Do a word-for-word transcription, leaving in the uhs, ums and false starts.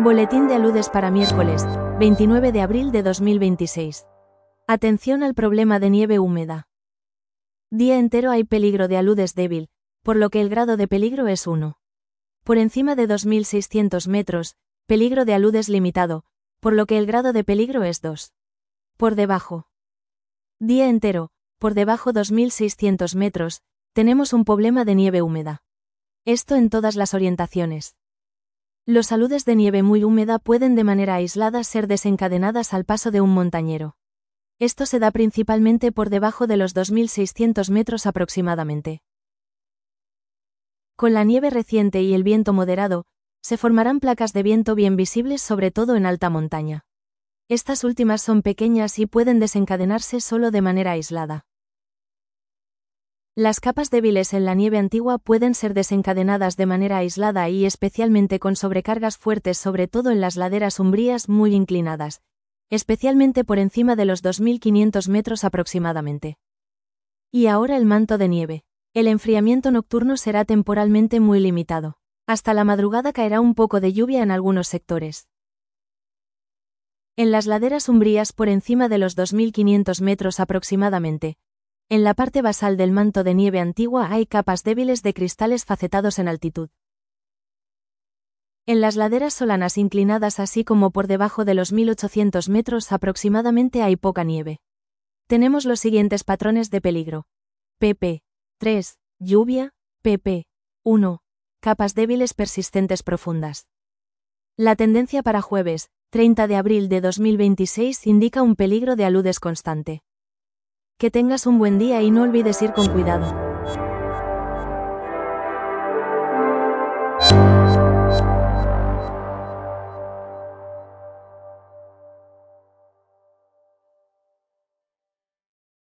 Boletín de aludes para miércoles, veintinueve de abril de dos mil veintiséis. Atención al problema de nieve húmeda. Día entero hay peligro de aludes débil, por lo que el grado de peligro es uno. Por encima de dos mil seiscientos metros, peligro de aludes limitado, por lo que el grado de peligro es dos. Por debajo. Día entero, por debajo dos mil seiscientos metros, tenemos un problema de nieve húmeda. Esto en todas las orientaciones. Los aludes de nieve muy húmeda pueden de manera aislada ser desencadenadas al paso de un montañero. Esto se da principalmente por debajo de los dos mil seiscientos metros aproximadamente. Con la nieve reciente y el viento moderado, se formarán placas de viento bien visibles sobre todo en alta montaña. Estas últimas son pequeñas y pueden desencadenarse solo de manera aislada. Las capas débiles en la nieve antigua pueden ser desencadenadas de manera aislada y especialmente con sobrecargas fuertes sobre todo en las laderas umbrías muy inclinadas, especialmente por encima de los dos mil quinientos metros aproximadamente. Y ahora el manto de nieve. El enfriamiento nocturno será temporalmente muy limitado. Hasta la madrugada caerá un poco de lluvia en algunos sectores. En las laderas umbrías por encima de los dos mil quinientos metros aproximadamente, en la parte basal del manto de nieve antigua hay capas débiles de cristales facetados en altitud. En las laderas solanas inclinadas así como por debajo de los mil ochocientos metros aproximadamente hay poca nieve. Tenemos los siguientes patrones de peligro. P tres. Lluvia. P uno. Capas débiles persistentes profundas. La tendencia para jueves, treinta de abril de dos mil veintiséis indica un peligro de aludes constante. Que tengas un buen día y no olvides ir con cuidado.